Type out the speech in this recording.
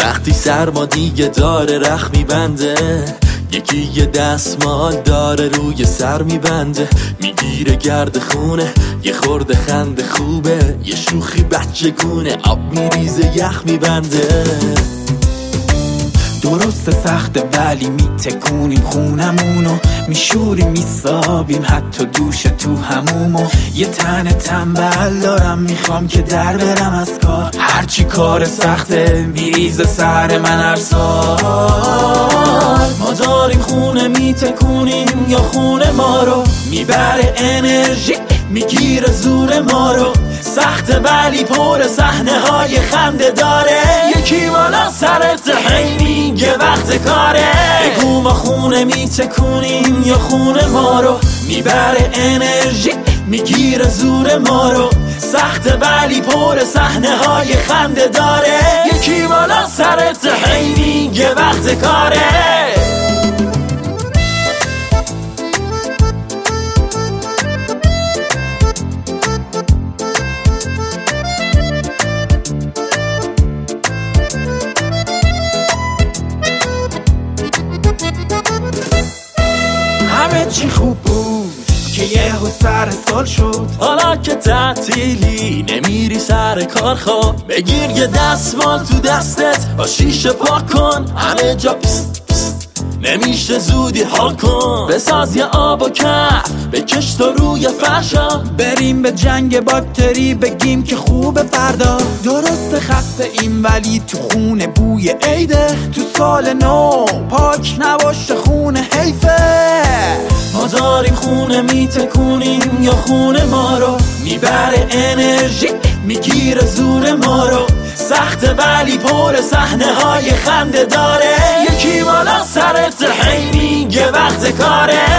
وقتی سرما دیگه داره رخ میبنده، یکی یه دستمال داره روی سر میبنده، میگیره گرد خونه، یه خورده خنده خوبه، یه شوخی بچگونه، آب میریزه یخ میبنده. درست سخته ولی میتکونیم خونمونو، میشوریم میسابیم حتی دوش تو همومو. یه تن تنبل دارم میخوام که در برم از کار، هرچی کار سخته میریزه سر من هر سال. ما داریم خونه میتکونیم یا خونه ما رو میبره انرژی، میگیره زور ما رو، سخته ولی پر صحنه های خنده داره، یکی بالا سرت هی میگه وقت کاره. بگو ما خونه میتکونیم یا خونه ما رو میبره انرژی، میگیره زور ما رو، سخته ولی پر صحنه های خنده داره، یکی بالا سرت هی میگه وقت کاره. همه چی خوب بود که یهو سر سال شد، حالا که تعطیلی نمیری سر کار، خواب بگیر یه دستمال تو دستت با شیشه پاک کن، همه جا پست پست نمیشه زودی حال کن، بساز یه آب و کف بکش تو روی فرشا، بریم به جنگ باکتری بگیم که خوب فردا. درست خسته این ولی تو خونه بوی عیده، تو سال نو پاک نباشه خونه حیفه. ما داریم خونه میتکونیم یا خونه ما رو میبره انرژی، میگیره زور ما رو، سخته ولی پر صحنه های خنده داره، یکی بالا سرت هی میگه وقت کاره.